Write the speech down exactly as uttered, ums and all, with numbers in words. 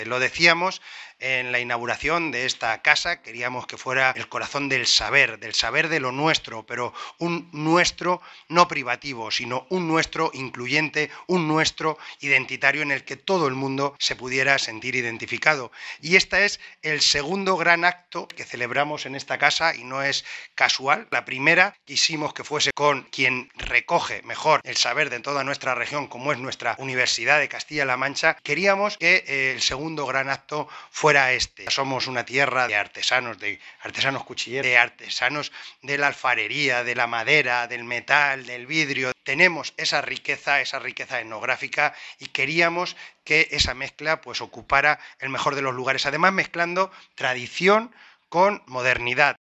Lo decíamos en la inauguración de esta casa, queríamos que fuera el corazón del saber, del saber de lo nuestro, pero un nuestro no privativo, sino un nuestro incluyente, un nuestro identitario en el que todo el mundo se pudiera sentir identificado. Y este es el segundo gran acto que celebramos en esta casa y no es casual. La primera quisimos que fuese con quien recoge mejor el saber de toda nuestra región, como es nuestra Universidad de Castilla-La Mancha. Queríamos que eh, el segundo gran acto fuera este. Somos una tierra de artesanos, de artesanos cuchilleros, de artesanos de la alfarería, de la madera, del metal, del vidrio. Tenemos esa riqueza, esa riqueza etnográfica y queríamos que esa mezcla pues ocupara el mejor de los lugares, además mezclando tradición con modernidad.